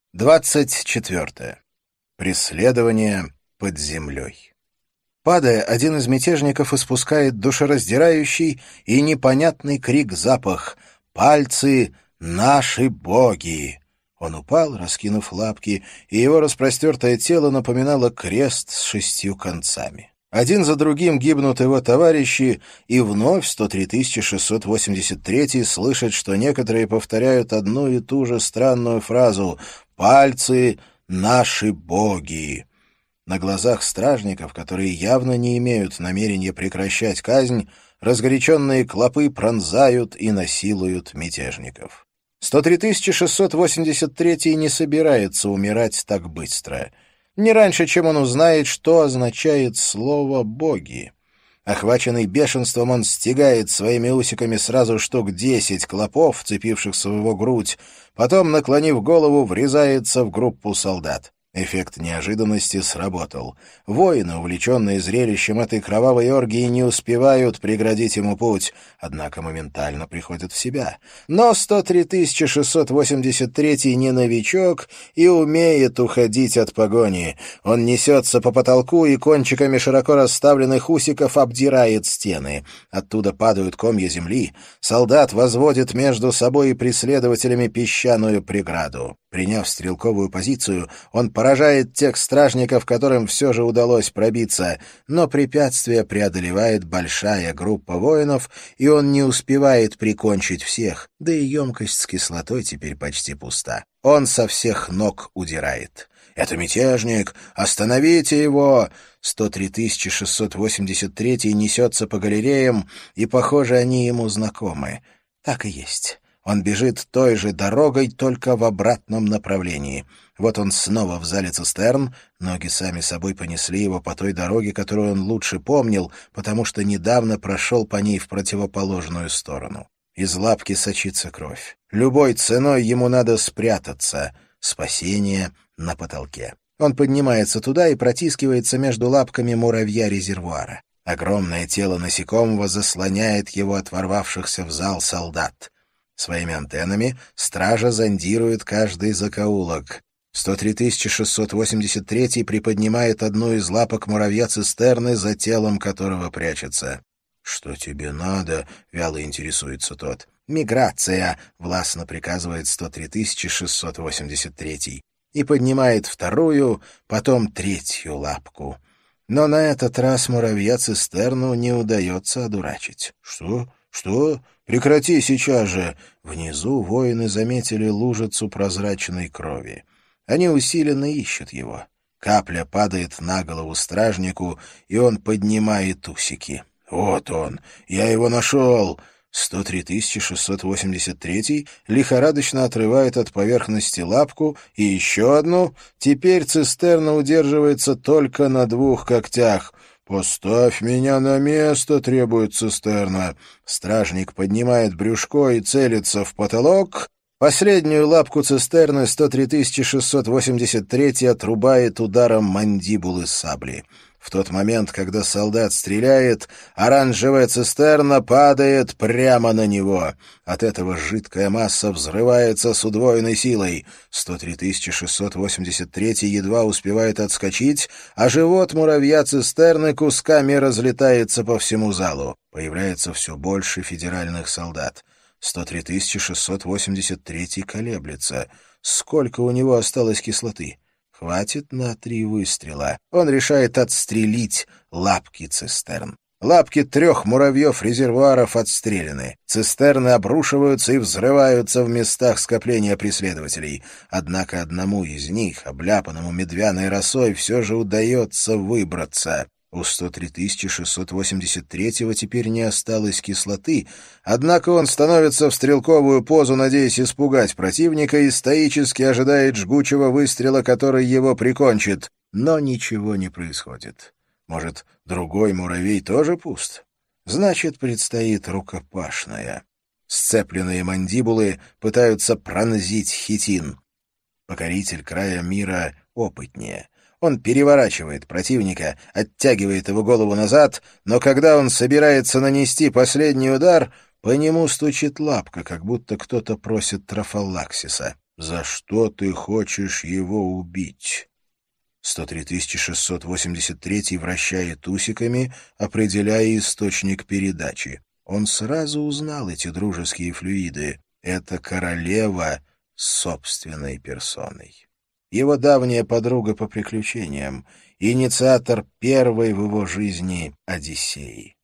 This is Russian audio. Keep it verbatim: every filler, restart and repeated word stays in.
Двадцать четвертое. Преследование под землей. Падая, один из мятежников испускает душераздирающий и непонятный крик-запах «Пальцы — наши боги!». Он упал, раскинув лапки, и его распростертое тело напоминало крест с шестью концами. Один за другим гибнут его товарищи, и вновь сто три тысячи шестьсот восемьдесят третий слышит, что некоторые повторяют одну и ту же странную фразу «Пальцы — наши боги!». На глазах стражников, которые явно не имеют намерения прекращать казнь, разгоряченные клопы пронзают и насилуют мятежников. сто три тысячи шестьсот восемьдесят третий не собирается умирать так быстро. Не раньше, чем он узнает, что означает слово «боги». Охваченный бешенством, он стягает своими усиками сразу штук десять клопов, вцепившихся в его грудь, потом, наклонив голову, врезается в группу солдат. Эффект неожиданности сработал. Воины, увлеченные зрелищем этой кровавой оргии, не успевают преградить ему путь, однако моментально приходят в себя. Но сто три тысячи шестьсот восемьдесят третий не новичок и умеет уходить от погони. Он несется по потолку и кончиками широко расставленных усиков обдирает стены. Оттуда падают комья земли. Солдат возводит между собой и преследователями песчаную преграду. Приняв стрелковую позицию, он поражает тех стражников, которым все же удалось пробиться, но препятствие преодолевает большая группа воинов, и он не успевает прикончить всех, да и емкость с кислотой теперь почти пуста. Он со всех ног удирает. «Это мятежник! Остановите его!» сто три тысячи шестьсот восемьдесят третий несется по галереям, и, похоже, они ему знакомы. Так и есть. Он бежит той же дорогой, только в обратном направлении. Вот он снова в зале цистерн, ноги сами собой понесли его по той дороге, которую он лучше помнил, потому что недавно прошел по ней в противоположную сторону. Из лапки сочится кровь. Любой ценой ему надо спрятаться. Спасение на потолке. Он поднимается туда и протискивается между лапками муравья-резервуара. Огромное тело насекомого заслоняет его от ворвавшихся в зал солдат. Своими антеннами стража зондирует каждый закоулок. сто три тысячи шестьсот восемьдесят третий приподнимает одну из лапок муравья-цистерны, за телом которого прячется. «Что тебе надо?» — вяло интересуется тот. «Миграция!» — властно приказывает сто три тысячи шестьсот восемьдесят третий. И поднимает вторую, потом третью лапку. Но на этот раз муравья-цистерну не удается одурачить. «Что? Что? Прекрати сейчас же!» Внизу воины заметили лужицу прозрачной крови. Они усиленно ищут его. Капля падает на голову стражнику, и он поднимает усики. «Вот он! Я его нашел!» сто три тысячи шестьсот восемьдесят третий лихорадочно отрывает от поверхности лапку и еще одну. Теперь цистерна удерживается только на двух когтях. «Поставь меня на место», — требует цистерна. Стражник поднимает брюшко и целится в потолок. Последнюю лапку цистерны сто три тысячи шестьсот восемьдесят третий отрубает ударом мандибулы сабли. В тот момент, когда солдат стреляет, оранжевая цистерна падает прямо на него. От этого жидкая масса взрывается с удвоенной силой. сто три тысячи шестьсот восемьдесят третий едва успевает отскочить, а живот муравья-цистерны кусками разлетается по всему залу. Появляется все больше федеральных солдат. сто три тысячи шестьсот восемьдесят третий колеблется. Сколько у него осталось кислоты? Хватит на три выстрела. Он решает отстрелить лапки цистерн. Лапки трех муравьев-резервуаров отстреляны. Цистерны обрушиваются и взрываются в местах скопления преследователей. Однако одному из них, обляпанному медвяной росой, все же удается выбраться. У сто три тысячи шестьсот восемьдесят третьего теперь не осталось кислоты, однако он становится в стрелковую позу, надеясь испугать противника, и стоически ожидает жгучего выстрела, который его прикончит. Но ничего не происходит. Может, другой муравей тоже пуст? Значит, предстоит рукопашная. Сцепленные мандибулы пытаются пронзить хитин. Покоритель края мира опытнее. Он переворачивает противника, оттягивает его голову назад, но когда он собирается нанести последний удар, по нему стучит лапка, как будто кто-то просит трофаллаксиса. «За что ты хочешь его убить?» сто три тысячи шестьсот восемьдесят три вращает усиками, определяя источник передачи. Он сразу узнал эти дружеские флюиды. Это королева с собственной персоной. Его давняя подруга по приключениям, инициатор первой в его жизни Одиссеи.